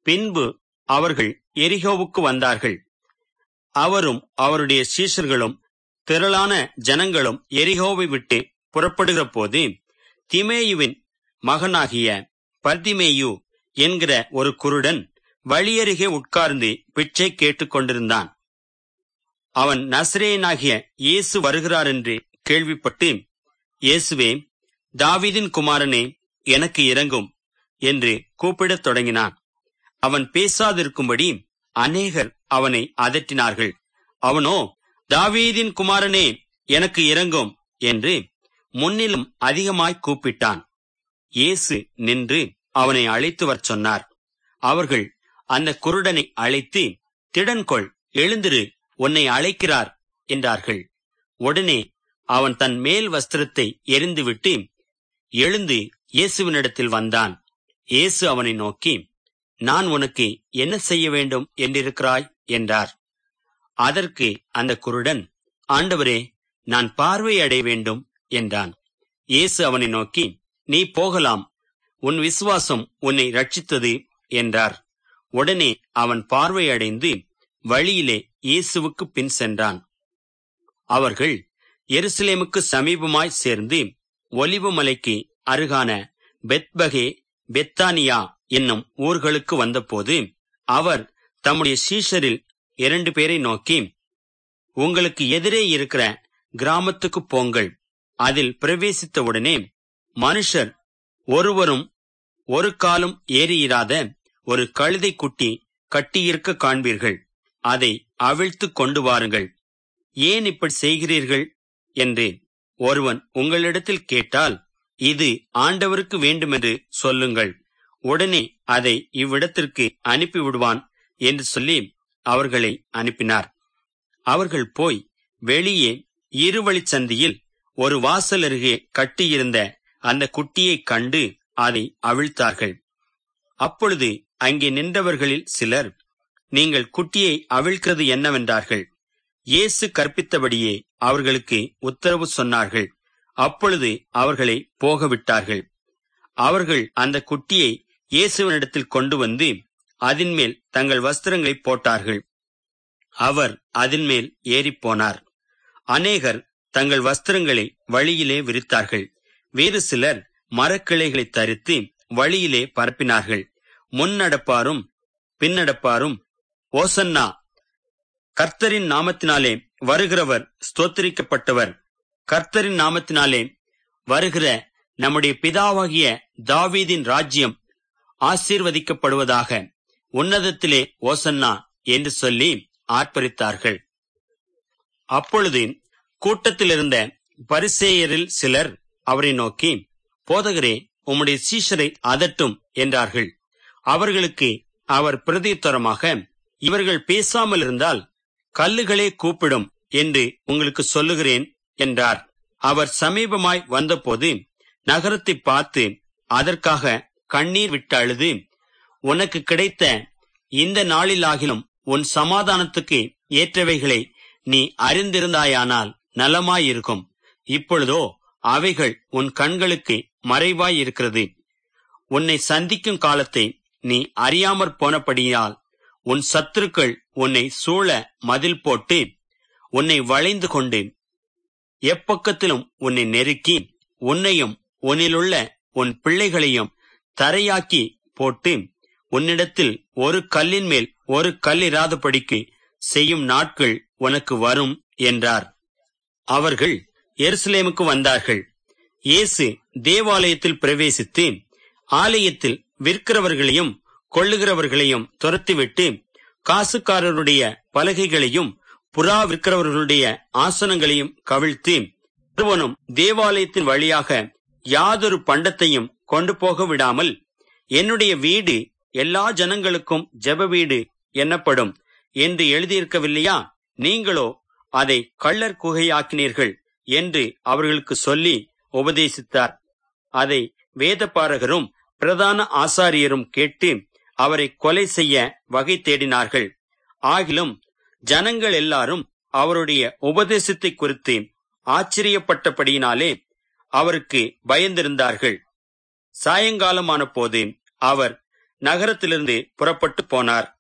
பின்பு அவர்கள் எரிகோவுக்கு வந்தார்கள். அவரும் அவருடைய சீஷர்களும் திரளான ஜனங்களும் எரிகோவை விட்டு புறப்படுகிற போது, திமேயுவின் மகனாகிய பர்திமேயு என்கிற ஒரு குருடன் வழியருகே உட்கார்ந்து பிச்சை கேட்டுக் கொண்டிருந்தான். அவன் நசரேயனாகிய இயேசு வருகிறார் என்று கேள்விப்பட்டு, இயேசுவே, தாவீதின் குமாரனே, எனக்கு இரங்கும் என்று கூப்பிடத் தொடங்கினான். அவன் பேசாதிருக்கும்படி அநேகர் அவனை அதட்டினார்கள். அவனோ, தாவீதின் குமாரனே, எனக்கு இரங்கும் என்று முன்னிலும் அதிகமாய் கூப்பிட்டான். இயேசு நின்று அவனை அழைத்து வரச் சொன்னார். அவர்கள் அந்த குருடனை அழைத்து, திடன்கொள், எழுந்திரு, உன்னை அழைக்கிறார் என்றார்கள். உடனே அவன் தன் மேல் வஸ்திரத்தை எறிந்துவிட்டு எழுந்து இயேசுவினிடத்தில் வந்தான். இயேசு அவனை நோக்கி, நான் உனக்கு என்ன செய்ய வேண்டும் என்றிருக்கிறாய் என்றார். அதற்கு அந்த குருடன், ஆண்டவரே, நான் பார்வை அடைய வேண்டும் என்றான். இயேசு அவனை நோக்கி, நீ போகலாம், உன் விசுவாசம் உன்னை ரட்சித்தது என்றார். உடனே அவன் பார்வை அடைந்து வழியிலே இயேசுவுக்கு பின் சென்றான். அவர்கள் எருசலேமுக்கு சமீபமாய் சேர்ந்து ஒலிவ மலைக்கு அருகான பெத்பகே, பெத்தானியா என்னும் ஊர்களுக்கு வந்தபோது, அவர் தம்முடைய சீஷரில் 2 பேரை நோக்கி, உங்களுக்கு எதிரே இருக்கிற கிராமத்துக்கு போங்கள். அதில் பிரவேசித்தவுடனே மனுஷர் ஒருவரும் ஒரு காலும் ஏறியிராத ஒரு கழுதை குட்டி கட்டியிருக்க காண்பீர்கள். அதை அவிழ்த்து கொண்டு வாருங்கள். ஏன் இப்படி செய்கிறீர்கள் என்று ஒருவன் உங்களிடத்தில் கேட்டால், இது ஆண்டவருக்கு வேண்டுமென்று சொல்லுங்கள். உடனே அதை இவ்விடத்திற்கு அனுப்பிவிடுவான் என்று சொல்லி அவர்களை அனுப்பினார். அவர்கள் போய் வெளியே இருவழிச்சந்தியில் ஒரு வாசல் அருகே கட்டியிருந்த அந்த குட்டியை கண்டு அதை அவிழ்த்தார்கள். அப்பொழுது அங்கே நின்றவர்களில் சிலர், நீங்கள் குட்டியை அவிழ்க்கிறது என்னவென்றார்கள். இயேசு கற்பித்தபடியே அவர்களுக்கு உத்தரவு சொன்னார்கள். அப்பொழுது அவர்களை போகவிட்டார்கள். அவர்கள் அந்த குட்டியை இயேசுவினிடத்தில் கொண்டு வந்து அதின்மேல் தங்கள் வஸ்திரங்களை போட்டார்கள். அவர் அதின்மேல் ஏறிப்போனார். அநேகர் தங்கள் வஸ்திரங்களை வழியிலே விரித்தார்கள். வேறு சிலர் மரக்கிளைகளை தரித்து வழியிலே பரப்பினார்கள். முன்னடப்பாரும் பின்னடப்பாரும், ஓசன்னா, கர்த்தரின் நாமத்தினாலே வருகிறவர் ஸ்தோத்திரிக்கப்பட்டவர், கர்த்தரின் நாமத்தினாலே வருகிற நம்முடைய பிதாவாகிய தாவீதின் ராஜ்யம் ஆசீர்வதிக்கப்படுவதாக, உன்னதத்திலே ஓசன்னா என்று சொல்லி ஆர்ப்பரித்தார்கள். அப்பொழுது கூட்டத்திலிருந்த பரிசேயரில் சிலர் அவரை நோக்கி, போதகரே, உம்முடைய சீஷரை அதட்டும் என்றார்கள். அவர்களுக்கு அவர் பிரதியுத்தரமாக, இவர்கள் பேசாமல் இருந்தால் கல்லுகளே கூப்பிடும் என்று உங்களுக்கு சொல்லுகிறேன் என்றார். அவர் சமீபமாய் வந்தபோது நகரத்தை பார்த்து அதற்காக கண்ணீர் விட்டு அழுது, உனக்கு கிடைத்த இந்த நாளிலாகிலும் உன் சமாதானத்துக்கு ஏற்றவைகளை நீ அறிந்திருந்தாயானால் நலமாயிருக்கும். இப்பொழுதோ அவைகள் உன் கண்களுக்கு மறைவாயிருக்கிறது. உன்னை சந்திக்கும் காலத்தை நீ அறியாமற் போனபடியால் உன் சத்துருக்கள் உன்னை சூழ மதில் போட்டு உன்னை வளைந்து கொண்டு எப்பக்கத்திலும் உன்னை நெருக்கி உன்னையும் உன்னிலுள்ள உன் பிள்ளைகளையும் தரையாக்கி போட்டு உன்னிடத்தில் ஒரு கல்லின் மேல் ஒரு கல் இராதபடிக்கு செய்யும் நாட்கள் உனக்கு வரும் என்றார். அவர்கள் எருசலேமுக்கு வந்தார்கள். இயேசு தேவாலயத்தில் பிரவேசித்து ஆலயத்தில் விற்கிறவர்களையும் கொள்ளுகிறவர்களையும் துரத்திவிட்டு காசுக்காரருடைய பலகைகளையும் புறா விற்கிறவர்களுடைய ஆசனங்களையும் கவிழ்த்து, ஒருவனும் தேவாலயத்தின் வழியாக யாதொரு பண்டத்தையும் கொண்டு போக விடாமல், என்னுடைய வீடு எல்லா ஜனங்களுக்கும் ஜெப வீடு என்னப்படும் என்று எழுதியிருக்கவில்லையா? நீங்களோ அதை கள்ளர் குகையாக்கினீர்கள் என்று அவர்களுக்கு சொல்லி உபதேசித்தார். அதை வேதபாரகரும் பிரதான ஆசாரியரும் கேட்டு அவரை கொலை செய்ய வகை தேடினார்கள். ஆகிலும் ஜனங்கள் எல்லாரும் அவருடைய உபதேசத்தை குறித்து ஆச்சரியப்பட்டபடியினாலே அவருக்கு பயந்திருந்தார்கள். சாயங்காலமான போது அவர் நகரத்திலிருந்து புறப்பட்டு போனார்.